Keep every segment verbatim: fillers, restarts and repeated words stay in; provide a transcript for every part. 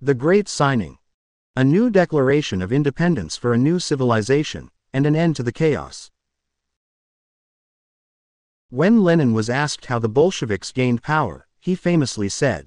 The Great Signing. A new declaration of independence for a new civilization, and an end to the chaos. When Lenin was asked how the Bolsheviks gained power, he famously said,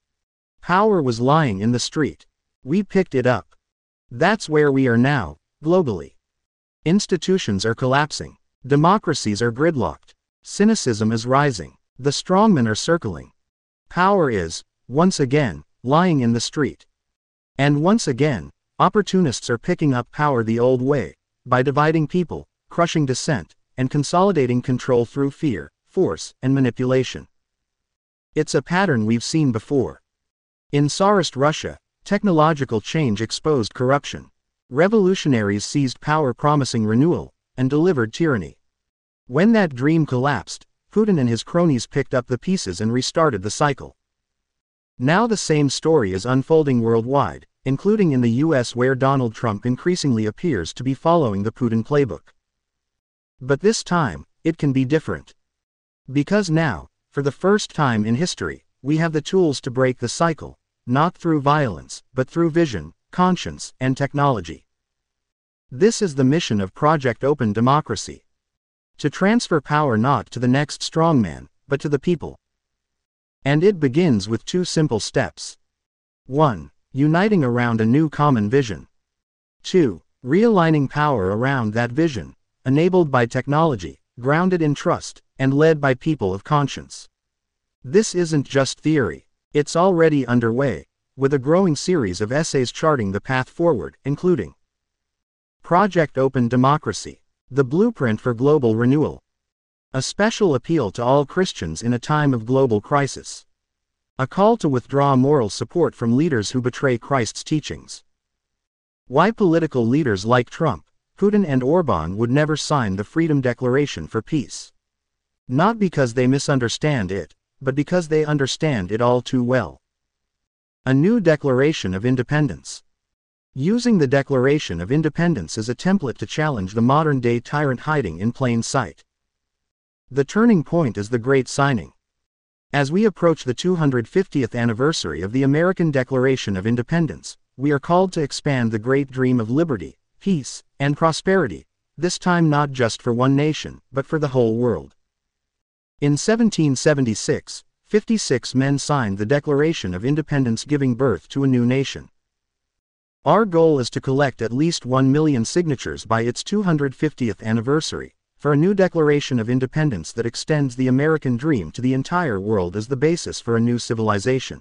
"Power was lying in the street. We picked it up. That's where we are now, globally. Institutions are collapsing. Democracies are gridlocked. Cynicism is rising. The strongmen are circling. Power is, once again, lying in the street. And once again, opportunists are picking up power the old way, by dividing people, crushing dissent, and consolidating control through fear, force, and manipulation. It's a pattern we've seen before. In Tsarist Russia, technological change exposed corruption. Revolutionaries seized power promising renewal, and delivered tyranny. When that dream collapsed, Putin and his cronies picked up the pieces and restarted the cycle. Now the same story is unfolding worldwide, including in the U S where Donald Trump increasingly appears to be following the Putin playbook. But this time, it can be different. Because now, for the first time in history, we have the tools to break the cycle, not through violence, but through vision, conscience, and technology. This is the mission of Project Open Democracy. To transfer power not to the next strongman, but to the people. And it begins with two simple steps. one. Uniting around a new common vision. two. Realigning power around that vision, enabled by technology, grounded in trust, and led by people of conscience. This isn't just theory. It's already underway, with a growing series of essays charting the path forward, including Project Open Democracy, the blueprint for global renewal. A special appeal to all Christians in a time of global crisis. A call to withdraw moral support from leaders who betray Christ's teachings. Why political leaders like Trump, Putin and Orban would never sign the Freedom Declaration for Peace. Not because they misunderstand it, but because they understand it all too well. A new Declaration of Independence. Using the Declaration of Independence as a template to challenge the modern-day tyrant hiding in plain sight. The turning point is the Great Signing. As we approach the two hundred fiftieth anniversary of the American Declaration of Independence, we are called to expand the great dream of liberty, peace, and prosperity, this time not just for one nation, but for the whole world. In seventeen seventy-six, fifty-six men signed the Declaration of Independence, giving birth to a new nation. Our goal is to collect at least one million signatures by its two hundred fiftieth anniversary, for a new Declaration of Independence that extends the American dream to the entire world as the basis for a new civilization.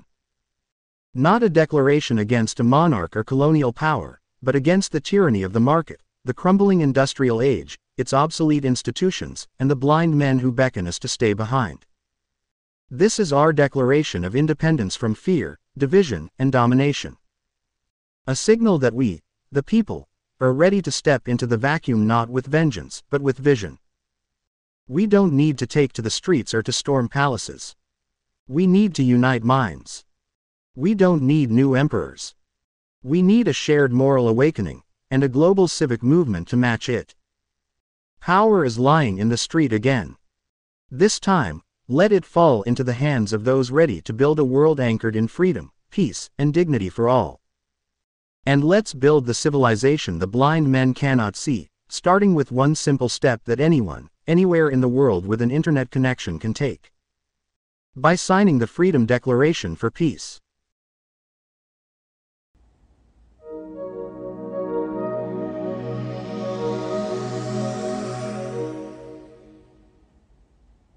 Not a declaration against a monarch or colonial power, but against the tyranny of the market, the crumbling industrial age, its obsolete institutions, and the blind men who beckon us to stay behind. This is our Declaration of Independence from fear, division, and domination. A signal that we, the people, are ready to step into the vacuum not with vengeance, but with vision. We don't need to take to the streets or to storm palaces. We need to unite minds. We don't need new emperors. We need a shared moral awakening, and a global civic movement to match it. Power is lying in the street again. This time, let it fall into the hands of those ready to build a world anchored in freedom, peace, and dignity for all. And let's build the civilization the blind men cannot see, starting with one simple step that anyone, anywhere in the world with an internet connection can take. By signing the Freedom Declaration for Peace.